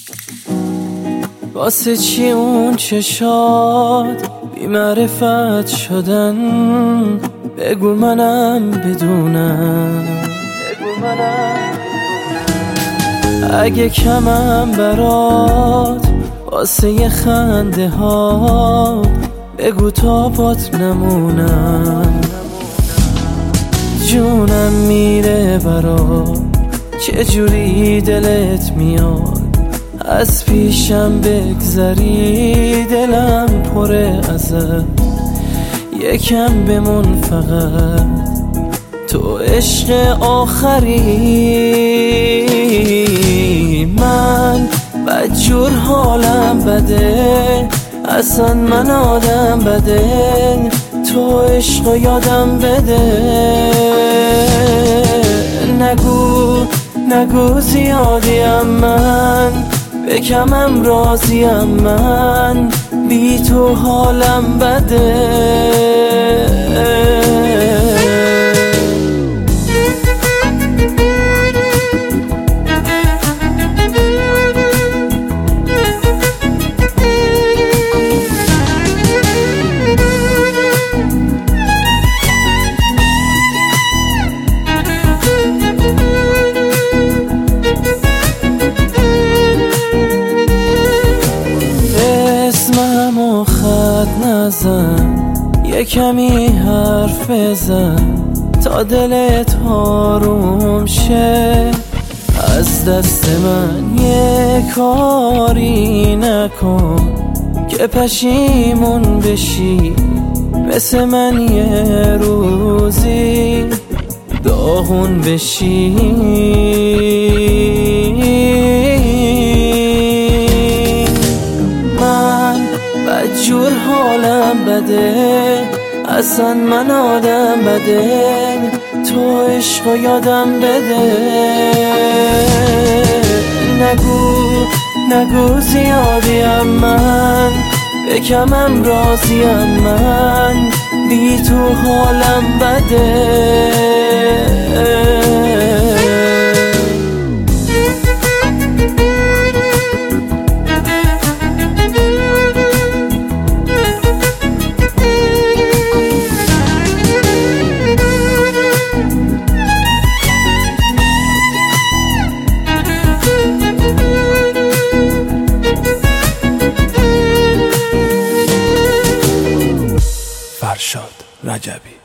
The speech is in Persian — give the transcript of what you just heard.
واسه چی اون چشات بی معرفت شدن؟ بگو منم بدونم، اگه کمم برات واسه یه خنده ها، بگو تا پات نمونم. جونم میره برات، چجوری دلت میاد از پیشم بگذری؟ دلم پره ازت، یکم بمون فقط، تو عشق آخری. من بدجور حالم بده، اصلا من آدم بده، تو عشق یادم بده. نگو زیادیم من، به کمم راضیم من، بی تو حالم بده. اسممو خط نزن، یه کمی حرف بزن تا دلت آروم شه. از دست من یه کاری نکن که پشیمون بشی، مثل من یه روزی داغون بشی. بدجور حالم بده، اصلا من آدم بده، تو عشق یادم بده. نگو زیادیم من، به کمم راضیم من، بی تو حالم بده. فرشاد رجبی.